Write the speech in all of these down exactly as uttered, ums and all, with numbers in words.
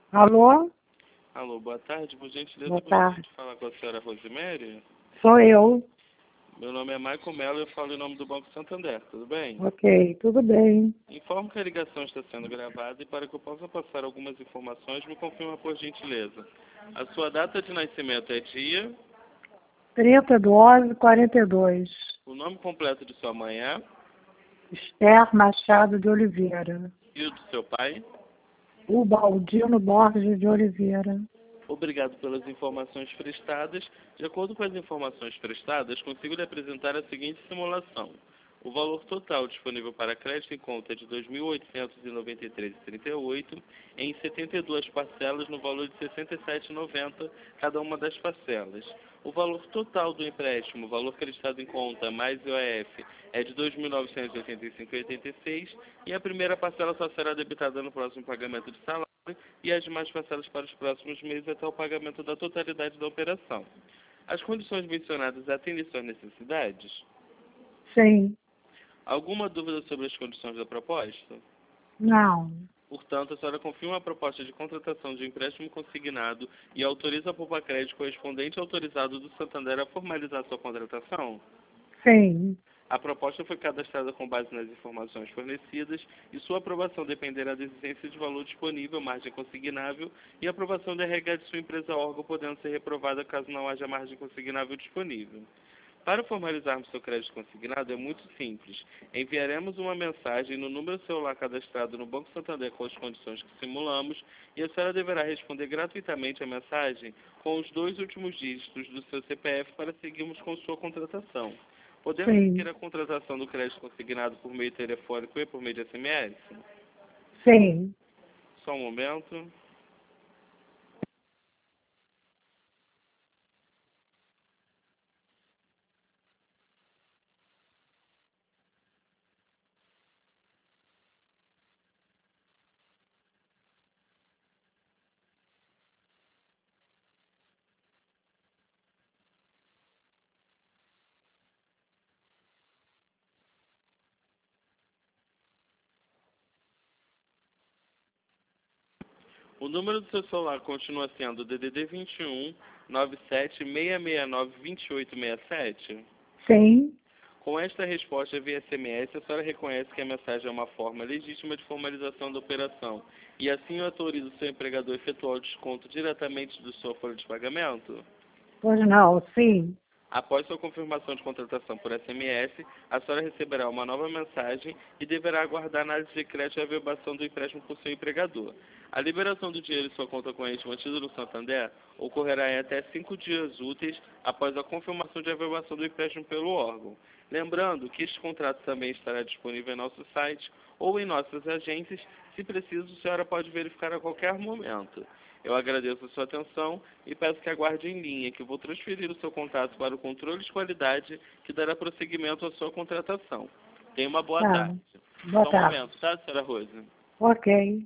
Alô? Alô, boa tarde. Por gentileza, Boa gostaria tarde. de falar com a senhora Rosemary. Sou eu. Meu nome é Michael Mello e eu falo em nome do Banco Santander, tudo bem? Ok, tudo bem. Informo que a ligação está sendo gravada e para que eu possa passar algumas informações, me confirma por gentileza. A sua data de nascimento é dia, trinta de onze, quarenta e dois. o nome completo de sua mãe é Esther Machado de Oliveira. e o do seu pai. Ubaldino Borges de Oliveira. Obrigado pelas informações prestadas. De acordo com as informações prestadas, consigo lhe apresentar a seguinte simulação. O valor total disponível para crédito em conta é de dois mil oitocentos e noventa e três reais e trinta e oito centavos em setenta e duas parcelas no valor de sessenta e sete reais e noventa centavos cada uma das parcelas. O valor total do empréstimo, o valor creditado em conta mais I O F, é de dois mil novecentos e oitenta e cinco reais e oitenta e seis centavos e a primeira parcela só será debitada no próximo pagamento de salário e as demais parcelas para os próximos meses até o pagamento da totalidade da operação. As condições mencionadas atendem suas necessidades? Sim. Alguma dúvida sobre as condições da proposta? Não. Portanto, a senhora confirma a proposta de contratação de empréstimo consignado e autoriza a Poupa-Crédito correspondente autorizado do Santander a formalizar sua contratação? Sim. A proposta foi cadastrada com base nas informações fornecidas e sua aprovação dependerá da existência de valor disponível, margem consignável e aprovação da R H de sua empresa órgão, podendo ser reprovada caso não haja margem consignável disponível. Para formalizarmos seu crédito consignado é muito simples. Enviaremos uma mensagem no número celular cadastrado no Banco Santander com as condições que simulamos e a senhora deverá responder gratuitamente a mensagem com os dois últimos dígitos do seu C P F para seguirmos com sua contratação. Podemos Sim. seguir a contratação do crédito consignado por meio telefônico e por meio de S M S? Sim. Só um momento. O número do seu celular continua sendo D D D vinte e um, nove sete seis seis nove, dois oito seis sete? Sim. Com esta resposta via S M S, a senhora reconhece que a mensagem é uma forma legítima de formalização da operação e assim autoriza o seu empregador a efetuar o desconto diretamente do sua folha de pagamento? Pois não, sim. Após sua confirmação de contratação por S M S, a senhora receberá uma nova mensagem e deverá aguardar a análise de crédito e a averbação do empréstimo por seu empregador. A liberação do dinheiro em sua conta corrente mantida no Santander ocorrerá em até cinco dias úteis após a confirmação de averbação do empréstimo pelo órgão. Lembrando que este contrato também estará disponível em nosso site ou em nossas agências. Se preciso, a senhora pode verificar a qualquer momento. Eu agradeço a sua atenção e peço que aguarde em linha, que vou transferir o seu contato para o controle de qualidade que dará prosseguimento à sua contratação. Tenha uma boa Tá. tarde. Boa Só um tarde. momento, tá, senhora Rosa? Ok.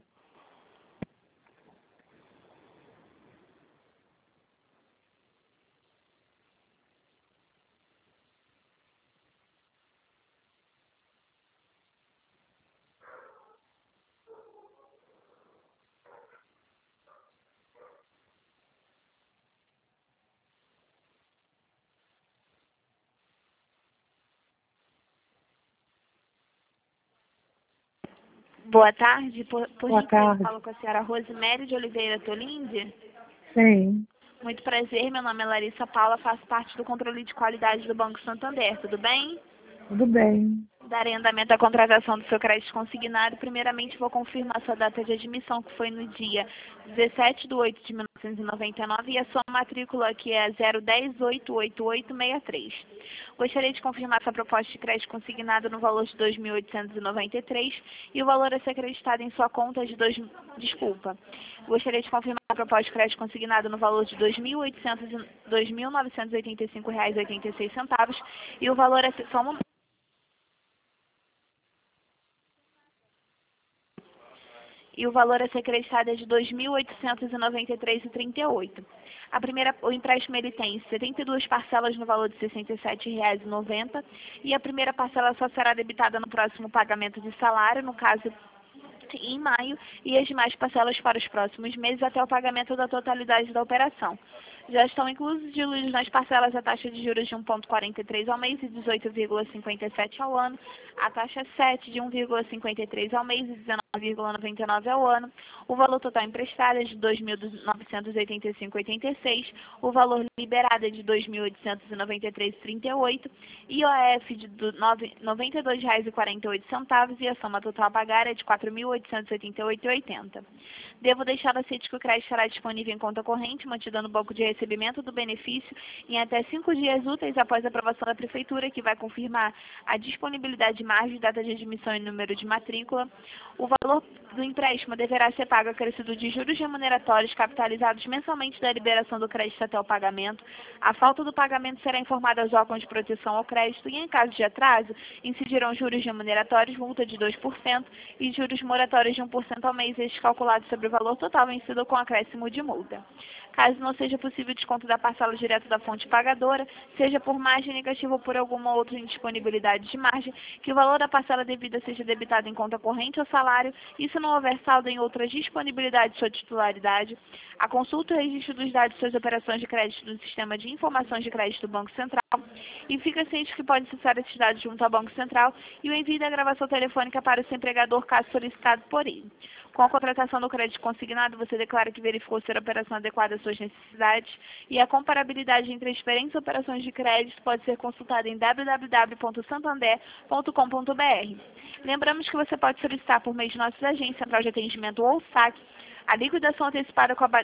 Boa tarde, por, por Boa gentileza, tarde. falo com a senhora Rosemary de Oliveira Tolinde. Sim. Muito prazer, meu nome é Larissa Paula, faço parte do controle de qualidade do Banco Santander, tudo bem? Tudo bem. Darei andamento à contratação do seu crédito consignado. Primeiramente, vou confirmar sua data de admissão, que foi no dia dezessete de oito de mil novecentos e noventa e nove, e a sua matrícula, que é zero um zero oito oito oito seis três. Gostaria de confirmar sua proposta de crédito consignado no valor de dois mil oitocentos e noventa e três e o valor a ser acreditado em sua conta de dois... Desculpa. Gostaria de confirmar a proposta de crédito consignado no valor de dois mil oitocentos e dois mil novecentos e oitenta e cinco reais e oitenta e seis centavos e o valor a ser... Só um momento. E o valor a ser acreditado é de dois mil oitocentos e noventa e três reais e trinta e oito. A primeira, o empréstimo ele tem setenta e duas parcelas no valor de sessenta e sete reais e noventa centavos e a primeira parcela só será debitada no próximo pagamento de salário, no caso em maio e as demais parcelas para os próximos meses até o pagamento da totalidade da operação. Já estão inclusos nas parcelas a taxa de juros de um vírgula quarenta e três ao mês e dezoito vírgula cinquenta e sete ao ano, a taxa sete de um vírgula cinquenta e três ao mês e dezenove vírgula noventa e nove ao ano, o valor total emprestado é de dois mil novecentos e oitenta e cinco vírgula oitenta e seis, o valor liberado é de dois mil oitocentos e noventa e três vírgula trinta e oito, I O F de noventa e dois reais e quarenta e oito centavos e a soma total a pagar é de quatro mil oitocentos e oitenta e oito reais e oitenta centavos. Devo deixar a ciente que o crédito estará disponível em conta corrente, mantida no banco de recebimento do benefício em até cinco dias úteis após a aprovação da Prefeitura, que vai confirmar a disponibilidade de margem, data de admissão e número de matrícula. O valor do empréstimo deverá ser pago acrescido de juros remuneratórios capitalizados mensalmente da liberação do crédito até o pagamento. A falta do pagamento será informada aos órgãos de proteção ao crédito e, em caso de atraso, incidirão juros remuneratórios, multa de dois por cento e juros moratórios de um por cento ao mês, estes calculados sobre o valor total vencido com acréscimo de multa. Caso não seja possível o desconto da parcela direto da fonte pagadora, seja por margem negativa ou por alguma outra indisponibilidade de margem, que o valor da parcela devida seja debitado em conta corrente ou salário, e se não houver saldo em outra disponibilidade de sua titularidade, a consulta e o registro dos dados de suas operações de crédito no Sistema de Informações de Crédito do Banco Central, e fica ciente que pode acessar esses dados junto ao Banco Central e o envio da gravação telefônica para o seu empregador, caso solicitado por ele. Com a contratação do crédito consignado, você declara que verificou ser a operação adequada às suas necessidades e a comparabilidade entre as diferentes operações de crédito pode ser consultada em w w w ponto santander ponto com ponto b r. Lembramos que você pode solicitar por meio de nossas agências, Central de Atendimento ou S A C, a liquidação antecipada com a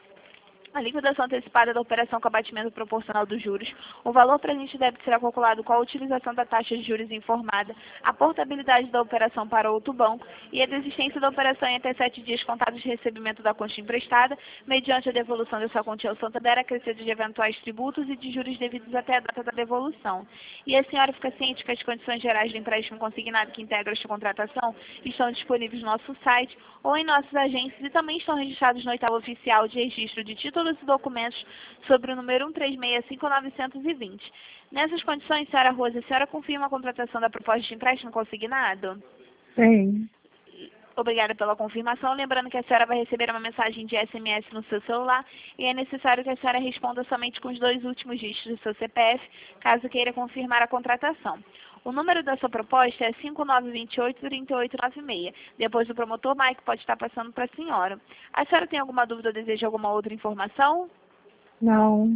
A liquidação antecipada da operação com abatimento proporcional dos juros, o valor presente deve ser calculado com a utilização da taxa de juros informada, a portabilidade da operação para outro banco e a desistência da operação em até sete dias contados de recebimento da quantia emprestada, mediante a devolução da sua quantia ao Santander, acrescido de eventuais tributos e de juros devidos até a data da devolução. E a senhora fica ciente que as condições gerais do empréstimo consignado que integra esta contratação estão disponíveis no nosso site ou em nossas agências e também estão registrados no oitavo oficial de registro de títulos e documentos sobre o número um três seis cinco nove dois zero. Nessas condições, senhora Rosa, a senhora confirma a contratação da proposta de empréstimo consignado? Sim. Obrigada pela confirmação. Lembrando que a senhora vai receber uma mensagem de S M S no seu celular e é necessário que a senhora responda somente com os dois últimos dígitos do seu C P F, caso queira confirmar a contratação. O número da sua proposta é cinco nove dois oito, três oito nove seis. Depois o promotor Mike pode estar passando para a senhora. A senhora tem alguma dúvida ou deseja alguma outra informação? Não.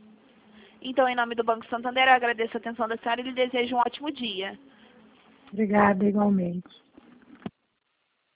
Então, em nome do Banco Santander, eu agradeço a atenção da senhora e lhe desejo um ótimo dia. Obrigada, igualmente.